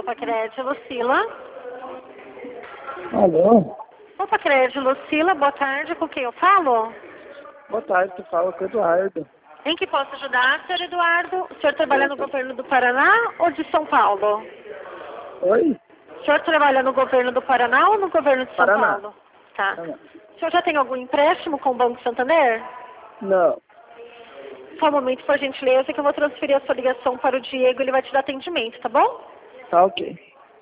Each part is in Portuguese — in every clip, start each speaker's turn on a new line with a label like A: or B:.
A: Opa, Crédito, Lucila.
B: Alô?
A: Opa, Crédito, Lucila, boa tarde, com quem eu falo?
B: Boa tarde, tu fala com o Eduardo.
A: Em que posso ajudar, senhor Eduardo? O senhor trabalha no governo do Paraná ou de São Paulo?
B: Oi?
A: O senhor trabalha no governo do Paraná ou no governo de São
B: Paraná.
A: Paulo? Tá.
B: Paraná.
A: O senhor já tem algum empréstimo com o Banco Santander?
B: Não.
A: Só um momento, por gentileza, que eu vou transferir a sua ligação para o Diego, ele vai te dar atendimento, tá bom?
B: Tá ok.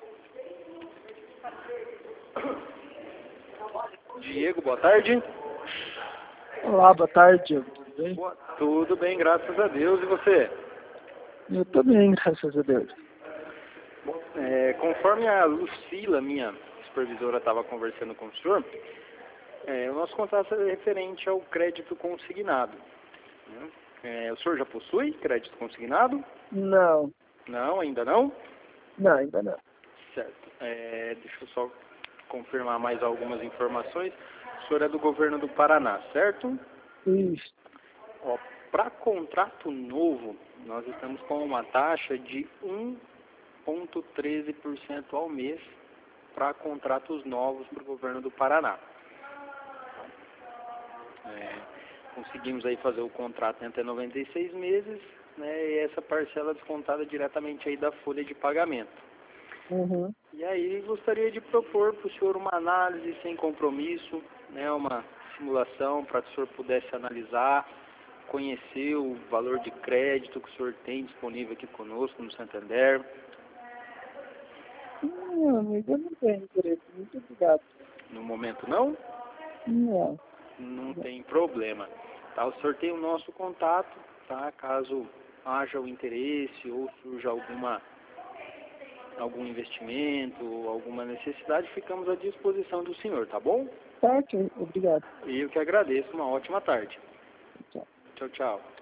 C: Diego, boa tarde.
B: Olá, boa tarde, Diego. Tudo bem?
C: Tudo bem, graças a Deus. E você?
B: Eu tô bem, graças a Deus.
C: Bom, conforme a Lucila, minha supervisora, estava conversando com o senhor, o nosso contrato é referente ao crédito consignado. Né? O senhor já possui crédito consignado?
B: Não.
C: Não, ainda não?
B: Não, ainda não.
C: Certo. Deixa eu só confirmar mais algumas informações. O senhor é do governo do Paraná, certo?
B: Isso.
C: Para contrato novo, nós estamos com uma taxa de 1,13% ao mês para contratos novos para o governo do Paraná. Conseguimos aí fazer o contrato em até 96 meses, né, e essa parcela descontada diretamente aí da folha de pagamento.
B: Uhum.
C: E aí gostaria de propor para o senhor uma análise sem compromisso, né, uma simulação para que o senhor pudesse analisar, conhecer o valor de crédito que o senhor tem disponível aqui conosco no Santander.
B: Não, amigo, eu não tenho interesse. Muito obrigado.
C: No momento não?
B: Não.
C: Não tem problema. Tá, o senhor tem o nosso contato, tá? Caso haja o interesse ou surja algum investimento, alguma necessidade, ficamos à disposição do senhor, tá bom?
B: Tá ok, obrigado.
C: E eu que agradeço. Uma ótima tarde.
B: Tchau.
C: Tchau, tchau.